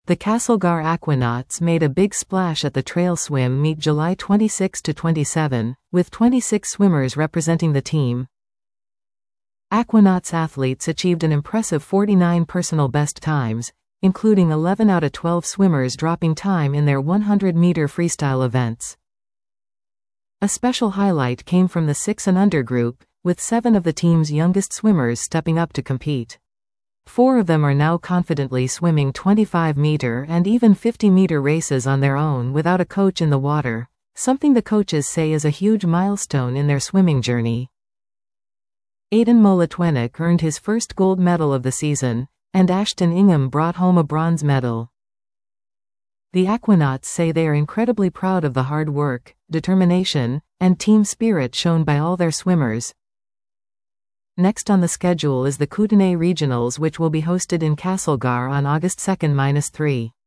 The Castlegar Aquanauts made a big splash at the trail swim meet July 26 to 27, with 26 swimmers representing the team. Aquanauts athletes achieved an impressive 49 personal best times, including 11 out of 12 swimmers dropping time in their 100-meter freestyle events. A special highlight came from the 6 and under group, with 7 of the team's youngest swimmers stepping up to compete. 4 of them are now confidently swimming 25-meter and even 50-meter races on their own without a coach in the water, something the coaches say is a huge milestone in their swimming journey. Aidan Molatwenik earned his first gold medal of the season, and Ashton Ingham brought home a bronze medal. The Aquanauts say they are incredibly proud of the hard work, determination, and team spirit shown by all their swimmers. Next on the schedule is the Kootenay Regionals, which will be hosted in Castlegar on August 2-3.